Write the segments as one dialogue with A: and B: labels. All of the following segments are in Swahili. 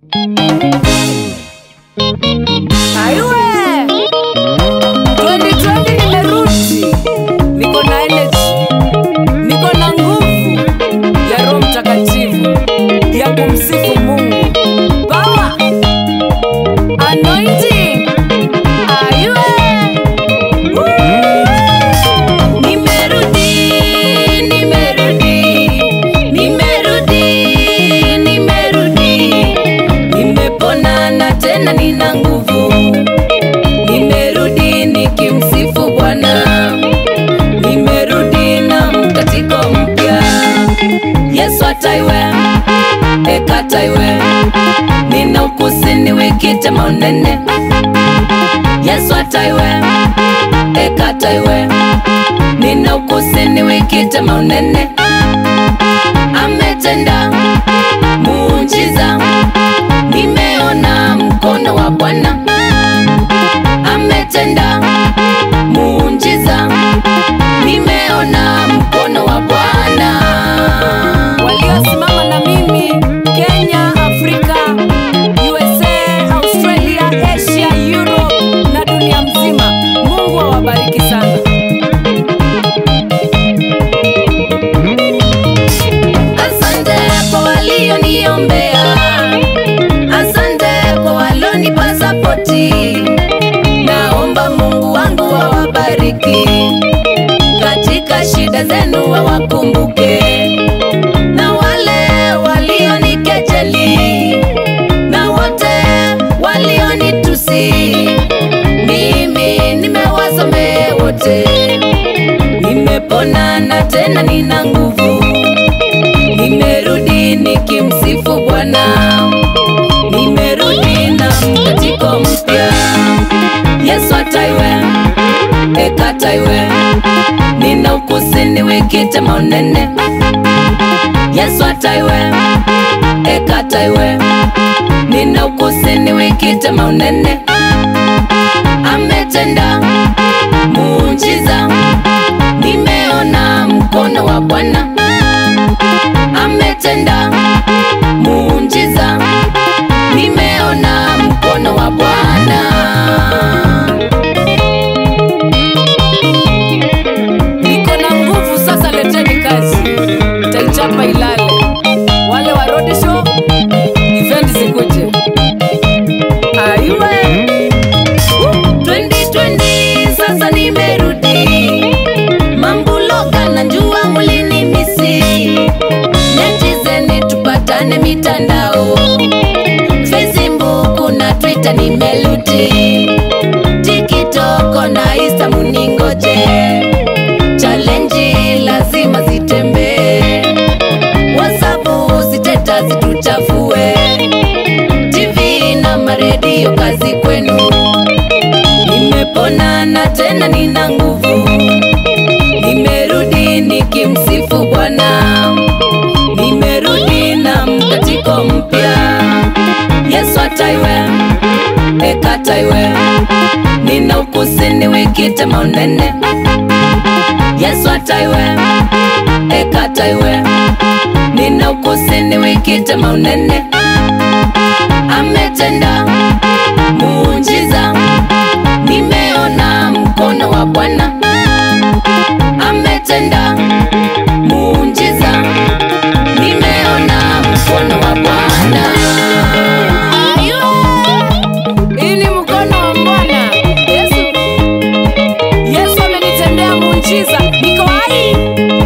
A: Aiwe 2020 nimerudi, niko na energy, niko na nguvu ya Roho Mtakatifu ya kumsifu Mungu. Power, anointing. Aiwe nimepona na tena nina nguvu. Nimerudi nikimsifu Bwana, nimerudi na mkatiko mpya. Yesu ataiwe ekataiwe, nina ukusini wikite maunene. Yesu ataiwe ekataiwe, nina ukusini wikite maunene. Ametenda muujiza, nimeona mkono wa Bwana. Ametenda muujiza, nimeona mkono wa Bwana. Waliosimama na mimi Kenya, Afrika, USA, Australia, Asia, Europe na dunia mzima, Mungu awabariki sana. Asante kwa walioniombea, asante kwa walonipa sapoti. Naomba Mungu wangu awabariki, katika shida zenu wawakumbuke. Na wale walionikejeli, na wote walionitusi, mimi nimewasamehe wote. Nimepona na tena nina nguvu. Nimerudi nikimsifu Bwana, nimerudi na mkatiko mpya. Yesu ataiwe ekataiwe, nina ukusini wikite maunene. Yesu ataiwe ekataiwe, nina ukusini wikite maunene. Ametenda muujiza, nimeona mkono wa Bwana. Ametenda muujiza, nimeona mkono wa Bwana. Niko na nguvu sasa, leteni kazi, taichapa ilale. Wale wa road show, event zikuje. Aiwe 2020 sasa nimerudi, mambuloga na njua mulini misi. Netizeni tupatane mitandao, Facebook na Twitter nimeluti, TikTok na Insta muningoje. Challenge lazima zitembe, WhatsApp ziteta zituchafue, TV na maredio kazi kwenu. Nimepona na tena nina nguvu. Nimerudi nikimsifu Bwana, nimerudi na mkatiko mpya. Yesu ataiwe ekataiwe, nina ukusini wikite maunene. Yesu ataiwe ekataiwe, nina ukusini wikite maunene. Ametenda muujiza, nimeona mkono wa Bwana. Ametenda muujiza, nimeona mkono wa Bwana. Hii ni mkono wa Bwana. Yesu amenitendea muujiza, niko hai.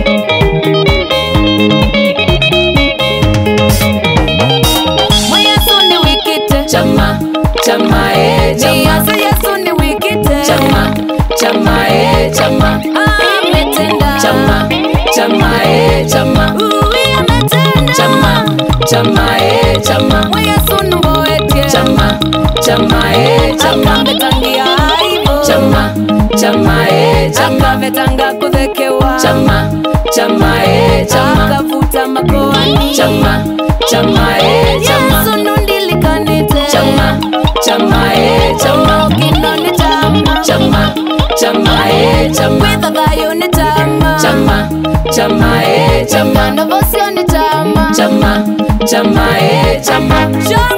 A: Yesu ni wikite chama chama chama. Yesu ni wikite chama chama chama. Ametenda chama chama chama. Ametenda chama chama chama. Yesu numboetie chama chama chama. Ametangia aibu chama chama chama. Ametanga kuthekewa chama chama chama. Akavuta makoani chama chama chama. Yesu nundilikanite chama chama chama. Kinoni chama chama chama chama. With a vayo ni chama chama chama chama. Novosio ni chama chama chama chama.